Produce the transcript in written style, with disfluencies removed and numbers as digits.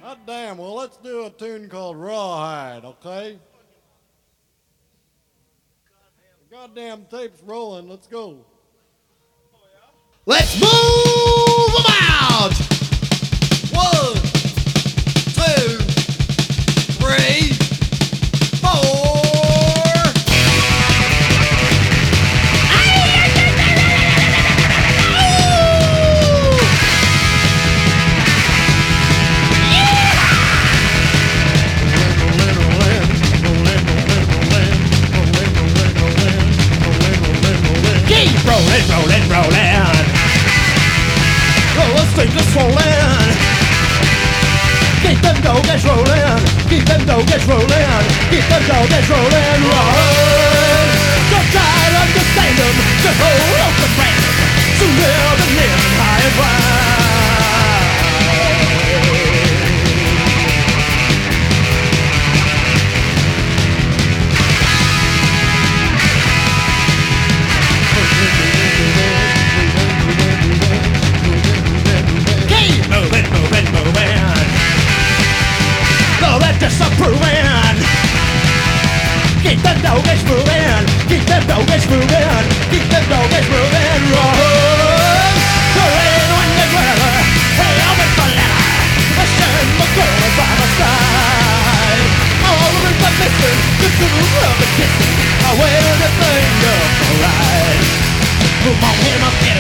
God damn, well, let's do a tune called Rawhide, okay? The goddamn tape's rolling, let's go. Let's move about! 1, 2, 3, 4. Keep rolling, rolling, rolling. Oh, let's take this rolling. Keep them go-gets rolling. Keep them go-gets rolling. Keep them go-gets rolling. Rolling. Don't try to understand them. Just hold on to random. So live and live high and wide. Keep moving, moving, moving. No, that's disapproving. Keep them go-gets moving. Keep them go-gets moving. Keep them go-gets moving. Run. The rain when the weather. Hey, I'll make the ladder. I send the girl by my side. All of the missing, the groove of the kissing. I waited to think of the ride. Come on, hit him up, get